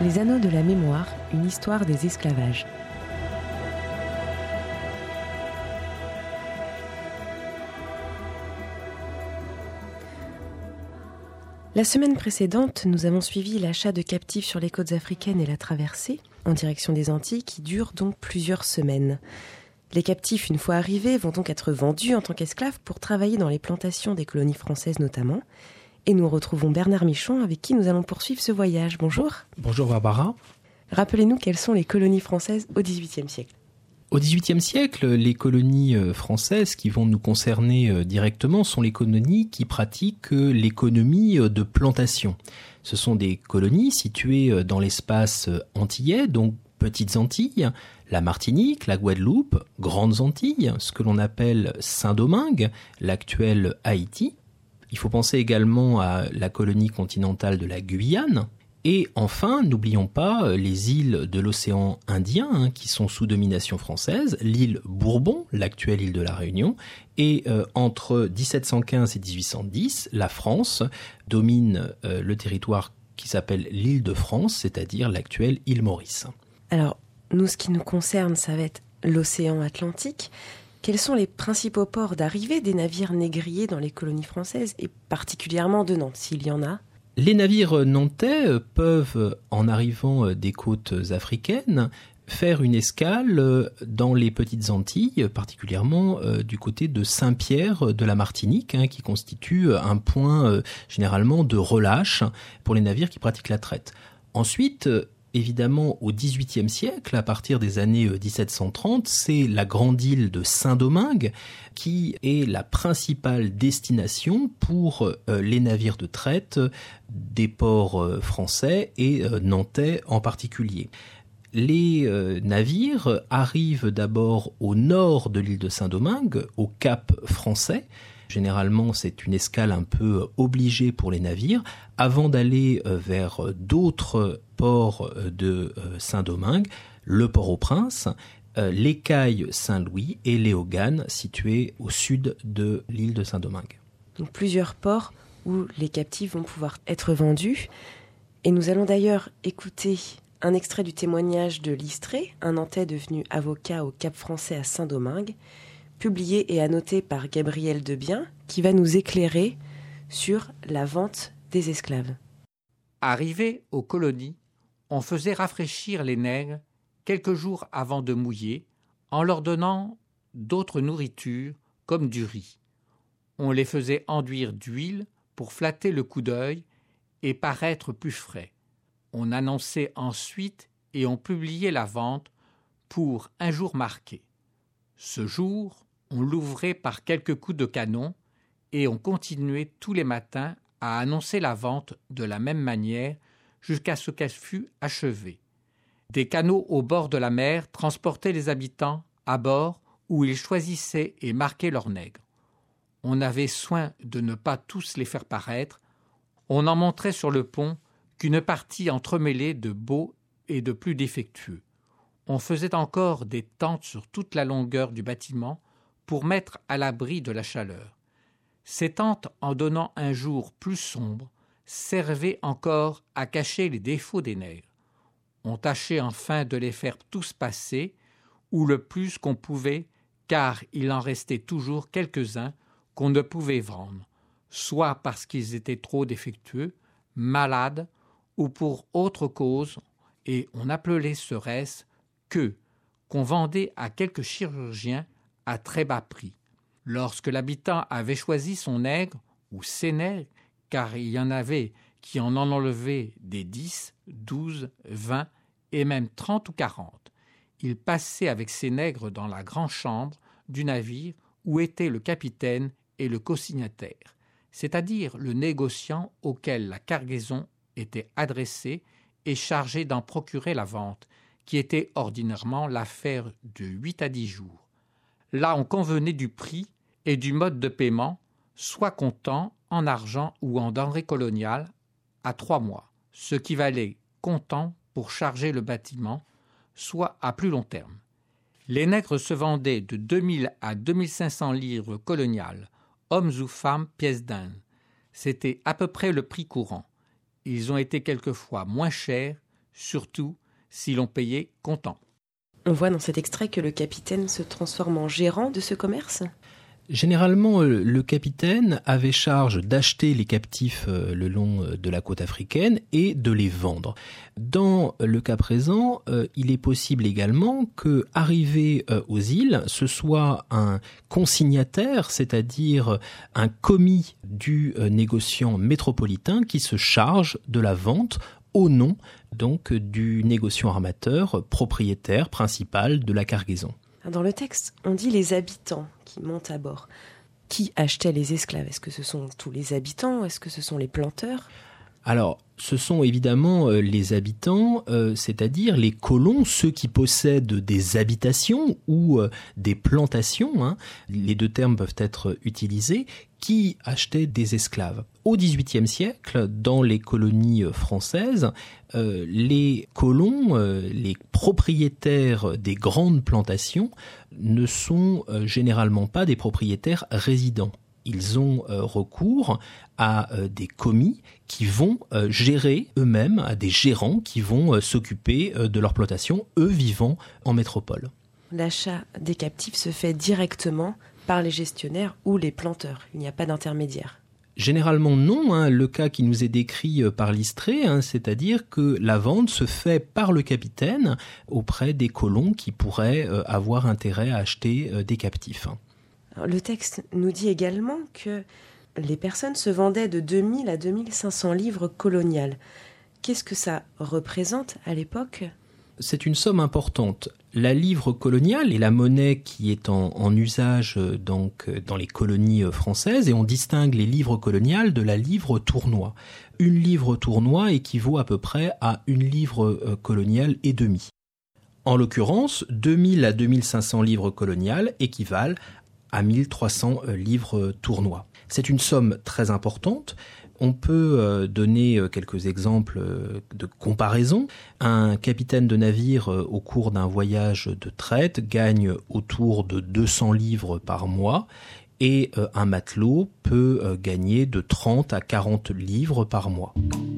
Les Anneaux de la mémoire, une histoire des esclavages. La semaine précédente, nous avons suivi l'achat de captifs sur les côtes africaines et la traversée, en direction des Antilles, qui dure donc plusieurs semaines. Les captifs, une fois arrivés, vont donc être vendus en tant qu'esclaves pour travailler dans les plantations des colonies françaises notamment. Et nous retrouvons Bernard Michon, avec qui nous allons poursuivre ce voyage. Bonjour. Bonjour Barbara. Rappelez-nous quelles sont les colonies françaises au XVIIIe siècle. Au XVIIIe siècle, les colonies françaises qui vont nous concerner directement sont les colonies qui pratiquent l'économie de plantation. Ce sont des colonies situées dans l'espace antillais, donc Petites Antilles, la Martinique, la Guadeloupe, Grandes Antilles, ce que l'on appelle Saint-Domingue, l'actuel Haïti. Il faut penser également à la colonie continentale de la Guyane. Et enfin, n'oublions pas les îles de l'océan Indien qui sont sous domination française, l'île Bourbon, l'actuelle île de la Réunion, et entre 1715 et 1810, la France domine le territoire qui s'appelle l'île de France, c'est-à-dire l'actuelle île Maurice. Alors, nous, ce qui nous concerne, ça va être l'océan Atlantique. Quels sont les principaux ports d'arrivée des navires négriers dans les colonies françaises, et particulièrement de Nantes, s'il y en a ? Les navires nantais peuvent, en arrivant des côtes africaines, faire une escale dans les Petites Antilles, particulièrement du côté de Saint-Pierre de la Martinique, qui constitue un point généralement de relâche pour les navires qui pratiquent la traite. Ensuite, évidemment, au XVIIIe siècle, à partir des années 1730, c'est la grande île de Saint-Domingue qui est la principale destination pour les navires de traite des ports français et nantais en particulier. Les navires arrivent d'abord au nord de l'île de Saint-Domingue, au Cap français. Généralement, c'est une escale un peu obligée pour les navires, avant d'aller vers d'autres ports de Saint-Domingue, le Port-au-Prince, l'Écaille Saint-Louis et Léogâne, situés au sud de l'île de Saint-Domingue. Donc plusieurs ports où les captifs vont pouvoir être vendus. Et nous allons d'ailleurs écouter un extrait du témoignage de Listré, un Nantais devenu avocat au Cap français à Saint-Domingue, publié et annoté par Gabriel Debien, qui va nous éclairer sur la vente des esclaves. Arrivés aux colonies, on faisait rafraîchir les nègres quelques jours avant de mouiller, en leur donnant d'autres nourritures comme du riz. On les faisait enduire d'huile pour flatter le coup d'œil et paraître plus frais. On annonçait ensuite et on publiait la vente pour un jour marqué. Ce jour, on l'ouvrait par quelques coups de canon et on continuait tous les matins à annoncer la vente de la même manière jusqu'à ce qu'elle fût achevée. Des canots au bord de la mer transportaient les habitants à bord où ils choisissaient et marquaient leurs nègres. On avait soin de ne pas tous les faire paraître. On en montrait sur le pont qu'une partie entremêlée de beaux et de plus défectueux. On faisait encore des tentes sur toute la longueur du bâtiment pour mettre à l'abri de la chaleur. Ces tentes, en donnant un jour plus sombre, servaient encore à cacher les défauts des nègres. On tâchait enfin de les faire tous passer, ou le plus qu'on pouvait, car il en restait toujours quelques-uns qu'on ne pouvait vendre, soit parce qu'ils étaient trop défectueux, malades, ou pour autre cause, et on appelait ce reste qu'on vendait à quelques chirurgiens à très bas prix. Lorsque l'habitant avait choisi son nègre, ou ses nègres, car il y en avait qui en enlevaient des 10, 12, 20 et même 30 ou 40. Il passait avec ses nègres dans la grande chambre du navire où étaient le capitaine et le consignataire, c'est-à-dire le négociant auquel la cargaison était adressée et chargé d'en procurer la vente, qui était ordinairement l'affaire de 8 à 10 jours. Là, on convenait du prix et du mode de paiement, soit comptant en argent ou en denrées coloniales, à 3 mois, ce qui valait comptant pour charger le bâtiment, soit à plus long terme. Les nègres se vendaient de 2000 à 2500 livres coloniales, hommes ou femmes, pièces d'Inde. C'était à peu près le prix courant. Ils ont été quelquefois moins chers surtout si l'on payait comptant. On voit dans cet extrait que le capitaine se transforme en gérant de ce commerce. Généralement, le capitaine avait charge d'acheter les captifs le long de la côte africaine et de les vendre. Dans le cas présent, il est possible également que, arrivé aux îles, ce soit un consignataire, c'est-à-dire un commis du négociant métropolitain qui se charge de la vente au nom donc du négociant armateur propriétaire principal de la cargaison. Dans le texte, on dit les habitants qui montent à bord. Qui achetait les esclaves ? Est-ce que ce sont tous les habitants ? Est-ce que ce sont les planteurs ? Alors, ce sont évidemment les habitants, c'est-à-dire les colons, ceux qui possèdent des habitations ou des plantations, hein, les deux termes peuvent être utilisés, qui achetaient des esclaves. Au XVIIIe siècle, dans les colonies françaises, les colons, les propriétaires des grandes plantations, ne sont généralement pas des propriétaires résidents. Ils ont recours à des commis qui vont gérer eux-mêmes, à des gérants qui vont s'occuper de leur plantation, eux vivant en métropole. L'achat des captifs se fait directement par les gestionnaires ou les planteurs. Il n'y a pas d'intermédiaire. Généralement non, hein, le cas qui nous est décrit par l'Istrée, hein, c'est-à-dire que la vente se fait par le capitaine auprès des colons qui pourraient avoir intérêt à acheter des captifs. Alors, le texte nous dit également que les personnes se vendaient de 2000 à 2500 livres coloniales. Qu'est-ce que ça représente à l'époque ? C'est une somme importante. La livre coloniale est la monnaie qui est en usage donc dans les colonies françaises, et on distingue les livres coloniales de la livre tournois. Une livre tournois équivaut à peu près à une livre coloniale et demie. En l'occurrence, 2000 à 2500 livres coloniales équivalent à 1300 livres tournois. C'est une somme très importante. On peut donner quelques exemples de comparaison. Un capitaine de navire au cours d'un voyage de traite gagne autour de 200 livres par mois, et un matelot peut gagner de 30 à 40 livres par mois.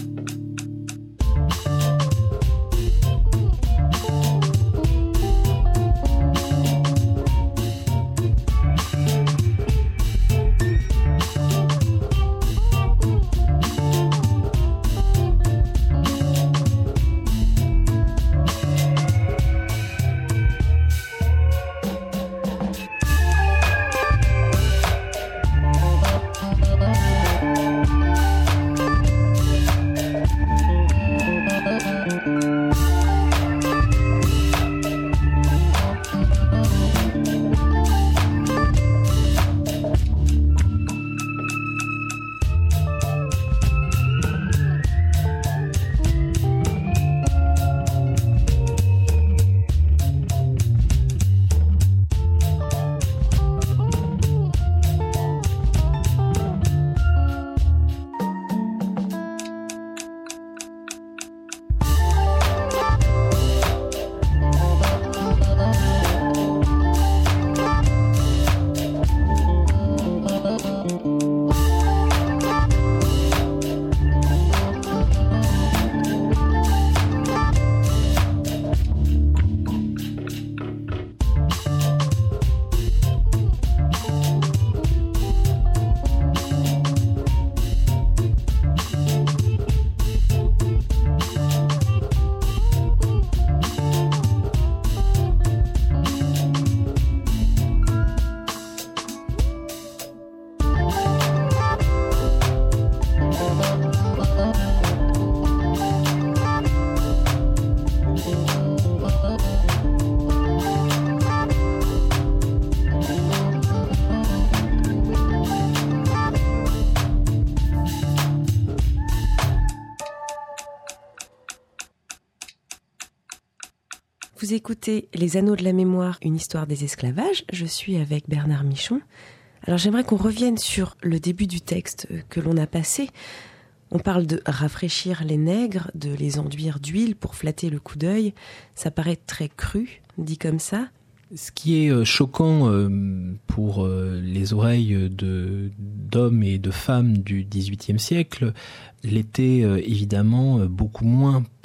Vous écoutez Les Anneaux de la Mémoire, une histoire des esclavages. Je suis avec Bernard Michon. Alors j'aimerais qu'on revienne sur le début du texte que l'on a passé. On parle de rafraîchir les nègres, de les enduire d'huile pour flatter le coup d'œil. Ça paraît très cru, dit comme ça. Ce qui est choquant pour les oreilles d'hommes et de femmes du XVIIIe siècle l'était évidemment beaucoup moins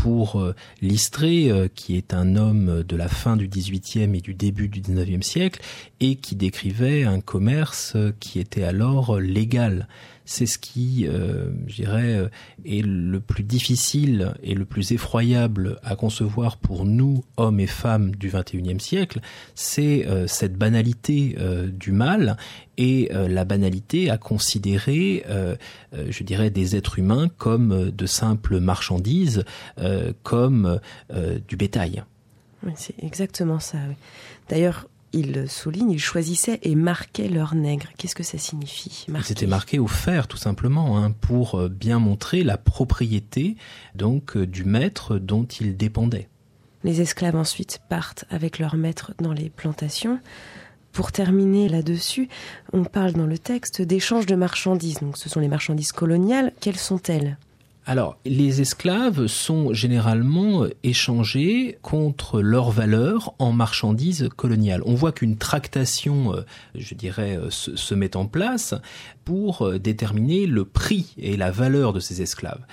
pour Listré, qui est un homme de la fin du XVIIIe et du début du XIXe siècle, et qui décrivait un commerce qui était alors légal. C'est ce qui, je dirais, est le plus difficile et le plus effroyable à concevoir pour nous, hommes et femmes du XXIe siècle, c'est cette banalité du mal et la banalité à considérer, je dirais, des êtres humains comme de simples marchandises, comme du bétail. Oui, c'est exactement ça. Oui. D'ailleurs, il souligne, il choisissait et marquait leur nègre. Qu'est-ce que ça signifie, marquer ? C'était marqué au fer, tout simplement, pour bien montrer la propriété donc du maître dont ils dépendaient. Les esclaves ensuite partent avec leur maître dans les plantations. Pour terminer là-dessus, on parle dans le texte d'échanges de marchandises. Donc, ce sont les marchandises coloniales. Quelles sont-elles ? Alors, les esclaves sont généralement échangés contre leur valeur en marchandises coloniales. On voit qu'une tractation, je dirais, se met en place pour déterminer le prix et la valeur de ces esclaves.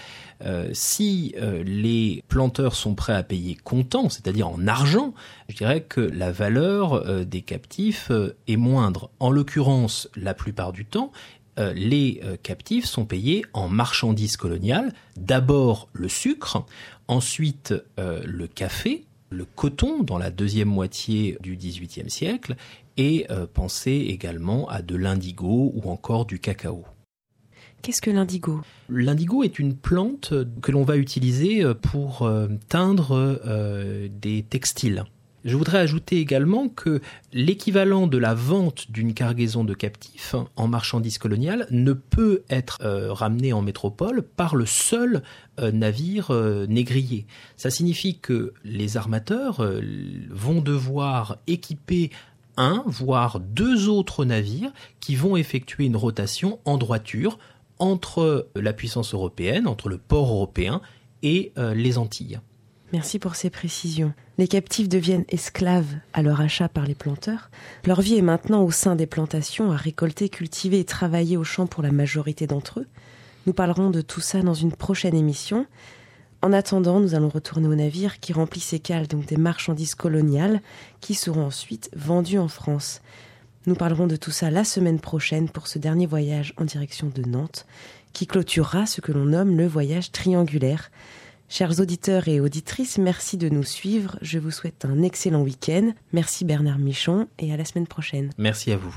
Si les planteurs sont prêts à payer comptant, c'est-à-dire en argent, je dirais que la valeur des captifs est moindre. En l'occurrence, la plupart du temps, les captifs sont payés en marchandises coloniales, d'abord le sucre, ensuite le café, le coton dans la deuxième moitié du XVIIIe siècle, et pensez également à de l'indigo ou encore du cacao. Qu'est-ce que l'indigo ? L'indigo est une plante que l'on va utiliser pour teindre des textiles. Je voudrais ajouter également que l'équivalent de la vente d'une cargaison de captifs en marchandises coloniales ne peut être ramené en métropole par le seul navire négrier. Ça signifie que les armateurs vont devoir équiper un, voire deux autres navires qui vont effectuer une rotation en droiture entre la puissance européenne, entre le port européen et les Antilles. Merci pour ces précisions. Les captifs deviennent esclaves à leur achat par les planteurs. Leur vie est maintenant au sein des plantations, à récolter, cultiver et travailler au champ pour la majorité d'entre eux. Nous parlerons de tout ça dans une prochaine émission. En attendant, nous allons retourner au navire qui remplit ses cales, donc des marchandises coloniales, qui seront ensuite vendues en France. Nous parlerons de tout ça la semaine prochaine pour ce dernier voyage en direction de Nantes, qui clôturera ce que l'on nomme le voyage triangulaire. Chers auditeurs et auditrices, merci de nous suivre. Je vous souhaite un excellent week-end. Merci Bernard Michon et à la semaine prochaine. Merci à vous.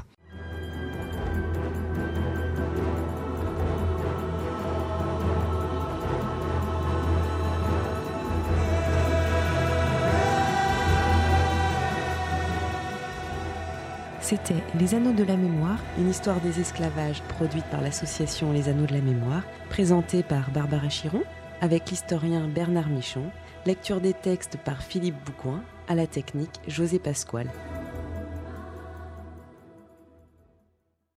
C'était Les Anneaux de la Mémoire, une histoire des esclavages produite par l'association Les Anneaux de la Mémoire, présentée par Barbara Chiron, avec l'historien Bernard Michon, lecture des textes par Philippe Boucoin, à la technique José Pasquale.